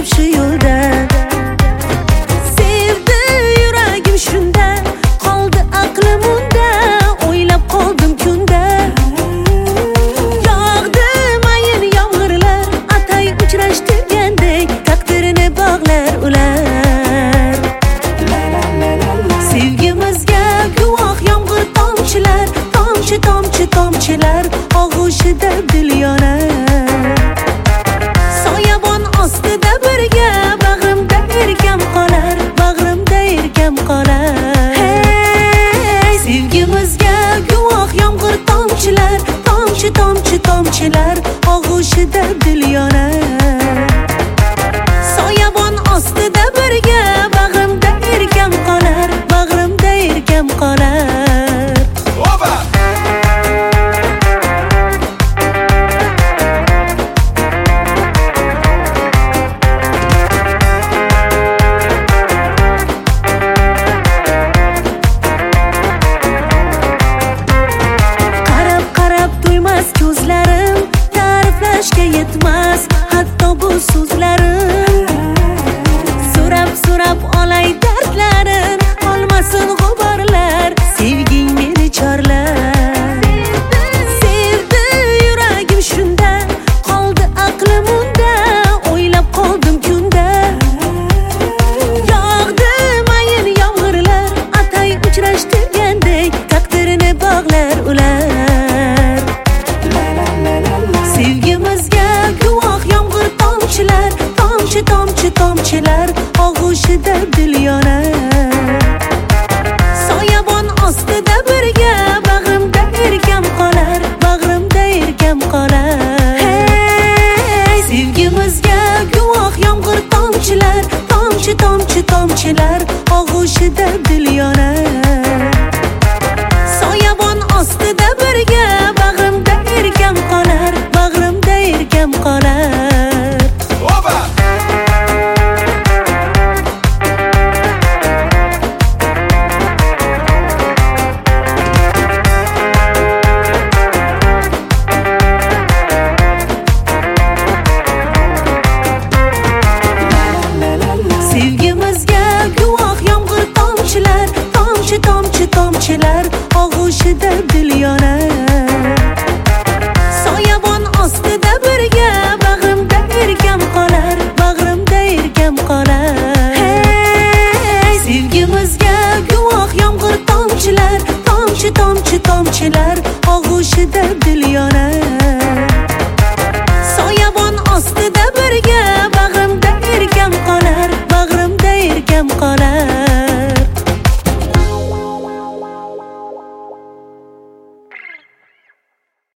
shu yo'lda. Sevdi yuragim shunda, qoldi aqlim unda, o'ylab qoldim kunda. Yog'di mayin yomg'irlar, atay uchrashtirgandek taqdirini bog'lar ular. Sevgimizga guvoh yomg'ir tomchilar, tomchi tomchi tomchilar og'ushida dil yonar. Soyabon ostida birga, bag'rimda erkam qolar, bag'rimda erkam qolar. Hey, sevgimizga guvoh yomg'ir tomchilar, tomchi tomchi tomchilar og'ushida dil yonar. Soyabon ostida birga, bag'rimda erkam qolar, bag'rimda erkam qolar. Ko'zlarim ta'riflashga yetmas, hatto bu so'zlarim. So'rab olay